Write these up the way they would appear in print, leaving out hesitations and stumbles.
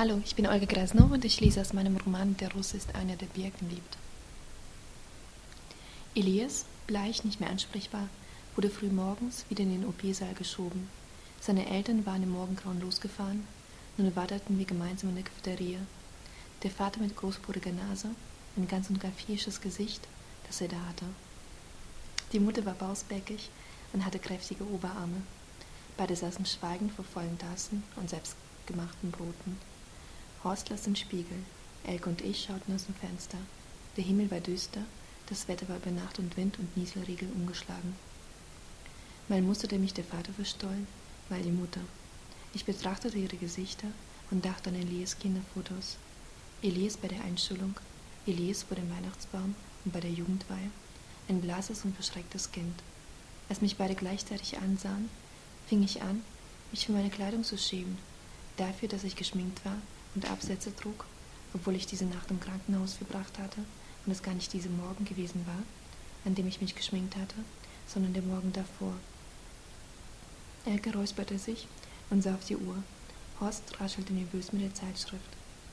Hallo, ich bin Olga Grasnow und ich lese aus meinem Roman Der Russe ist einer, der Birken liebt. Elias, bleich, nicht mehr ansprechbar, wurde früh morgens wieder in den OP-Saal geschoben. Seine Eltern waren im Morgengrauen losgefahren. Nun warteten wir gemeinsam in der Cafeteria. Der Vater mit großporiger Nase, ein ganz und gar viehisches Gesicht, das er da hatte. Die Mutter war bausbäckig und hatte kräftige Oberarme. Beide saßen schweigend vor vollen Tassen und selbstgemachten Broten. Horst las den Spiegel. Elke und ich schauten aus dem Fenster. Der Himmel war düster, das Wetter war über Nacht und Wind und Nieselregen umgeschlagen. Mal musterte mich der Vater verstohlen, mal die Mutter. Ich betrachtete ihre Gesichter und dachte an Elias Kinderfotos. Elias bei der Einschulung, Elias vor dem Weihnachtsbaum und bei der Jugendweihe, ein blasses und verschrecktes Kind. Als mich beide gleichzeitig ansahen, fing ich an, mich für meine Kleidung zu schämen, dafür, dass ich geschminkt war und Absätze trug, obwohl ich diese Nacht im Krankenhaus verbracht hatte und es gar nicht dieser Morgen gewesen war, an dem ich mich geschminkt hatte, sondern der Morgen davor. Elke räusperte sich und sah auf die Uhr. Horst raschelte nervös mit der Zeitschrift.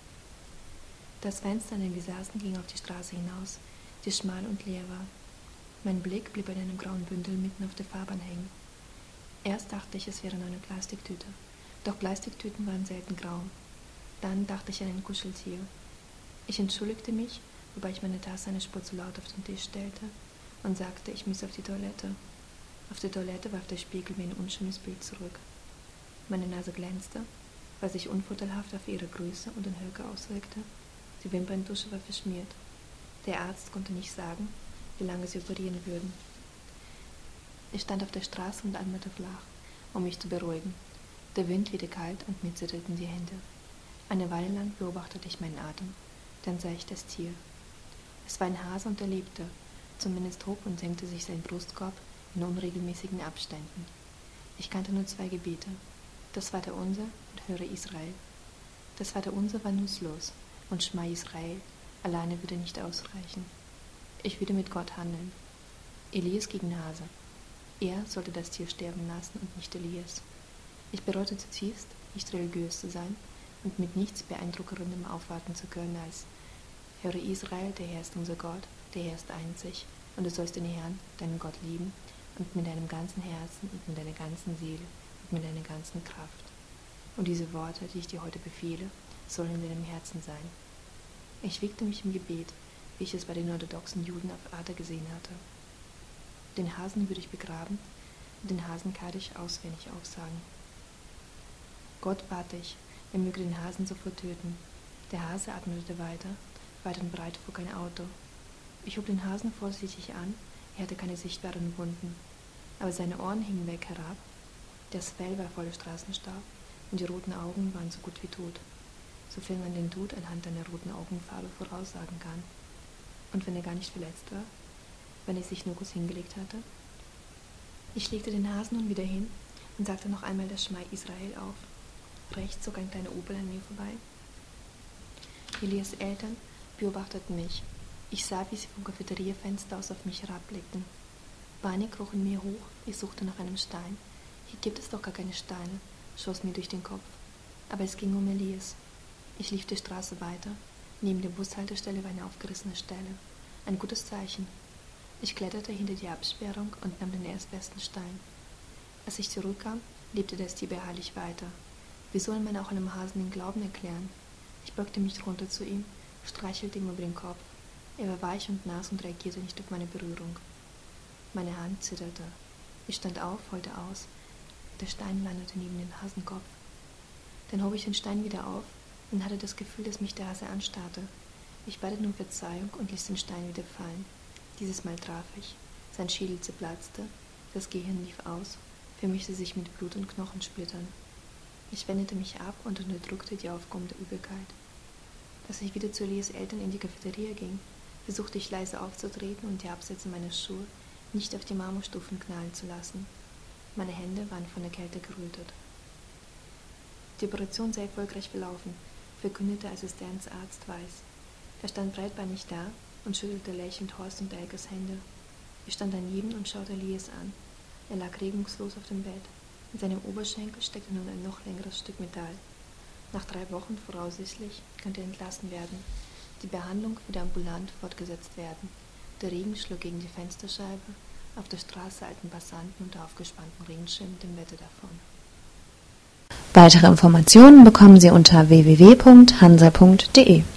Das Fenster, an dem wir saßen, ging auf die Straße hinaus, die schmal und leer war. Mein Blick blieb bei einem grauen Bündel mitten auf der Fahrbahn hängen. Erst dachte ich, es wäre nur eine Plastiktüte, doch Plastiktüten waren selten grau. Dann dachte ich an ein Kuscheltier. Ich entschuldigte mich, wobei ich meine Tasse eine Spur zu laut auf den Tisch stellte und sagte, ich müsse auf die Toilette. Auf der Toilette warf der Spiegel mir ein unschönes Bild zurück. Meine Nase glänzte, was sich unvorteilhaft auf ihre Größe und den Höcker auswirkte. Die Wimperntusche war verschmiert. Der Arzt konnte nicht sagen, wie lange sie operieren würden. Ich stand auf der Straße und atmete flach, um mich zu beruhigen. Der Wind wehte kalt und mir zitterten die Hände. Eine Weile lang beobachtete ich meinen Atem, dann sah ich das Tier. Es war ein Hase und er lebte, zumindest hob und senkte sich sein Brustkorb in unregelmäßigen Abständen. Ich kannte nur 2 Gebete, das Vaterunser und Höre Israel. Das Vaterunser war nutzlos und Schma Israel alleine würde nicht ausreichen. Ich würde mit Gott handeln. Elias gegen Hase. Er sollte das Tier sterben lassen und nicht Elias. Ich bereute zutiefst, nicht religiös zu sein und mit nichts Beeindruckenderem aufwarten zu können als: Höre Israel, der Herr ist unser Gott, der Herr ist einzig, und du sollst den Herrn, deinen Gott lieben, und mit deinem ganzen Herzen und mit deiner ganzen Seele und mit deiner ganzen Kraft. Und diese Worte, die ich dir heute befehle, sollen in deinem Herzen sein. Ich wiegte mich im Gebet, wie ich es bei den orthodoxen Juden auf Ader gesehen hatte. Den Hasen würde ich begraben und den Hasenkaddisch auswendig aufsagen. Gott bat ich, er möge den Hasen sofort töten. Der Hase atmete weiter, weit und breit fuhr kein Auto. Ich hob den Hasen vorsichtig an, er hatte keine sichtbaren Wunden, aber seine Ohren hingen weg herab, das Fell war voller Straßenstaub und die roten Augen waren so gut wie tot, sofern man den Tod anhand einer roten Augenfarbe voraussagen kann. Und wenn er gar nicht verletzt war, wenn er sich nur kurz hingelegt hatte? Ich legte den Hasen nun wieder hin und sagte noch einmal das Schma Israel auf. Rechts zog ein kleiner Opel an mir vorbei. Elias Eltern beobachteten mich. Ich sah, wie sie vom Cafeteriafenster aus auf mich herabblickten. Panik kroch in mir hoch, ich suchte nach einem Stein. Hier gibt es doch gar keine Steine, schoss mir durch den Kopf. Aber es ging um Elias. Ich lief die Straße weiter. Neben der Bushaltestelle war eine aufgerissene Stelle. Ein gutes Zeichen. Ich kletterte hinter die Absperrung und nahm den erstbesten Stein. Als ich zurückkam, lebte das Tier beharrlich weiter. Wie soll man auch einem Hasen den Glauben erklären? Ich beugte mich runter zu ihm, streichelte ihm über den Kopf. Er war weich und nass und reagierte nicht auf meine Berührung. Meine Hand zitterte. Ich stand auf, holte aus. Der Stein landete neben den Hasenkopf. Dann hob ich den Stein wieder auf und hatte das Gefühl, dass mich der Hase anstarrte. Ich bat um Verzeihung und ließ den Stein wieder fallen. Dieses Mal traf ich. Sein Schädel zerplatzte, das Gehirn lief aus, vermischte sich mit Blut und Knochensplittern. Ich wendete mich ab und unterdrückte die aufkommende Übelkeit. Als ich wieder zu Elias Eltern in die Cafeteria ging, versuchte ich leise aufzutreten und die Absätze meiner Schuhe nicht auf die Marmorstufen knallen zu lassen. Meine Hände waren von der Kälte gerötet. Die Operation sei erfolgreich verlaufen, verkündete Assistenzarzt Weiß. Er stand breitbeinig da und schüttelte lächelnd Horst und Elkes Hände. Ich stand daneben und schaute Elias an. Er lag regungslos auf dem Bett. In seinem Oberschenkel steckte nun ein noch längeres Stück Metall. Nach 3 Wochen voraussichtlich könnte er entlassen werden. Die Behandlung würde ambulant fortgesetzt werden. Der Regen schlug gegen die Fensterscheibe, auf der Straße eilten Passanten unter aufgespannten Regenschirmen dem Wetter davon. Weitere Informationen bekommen Sie unter www.hansa.de.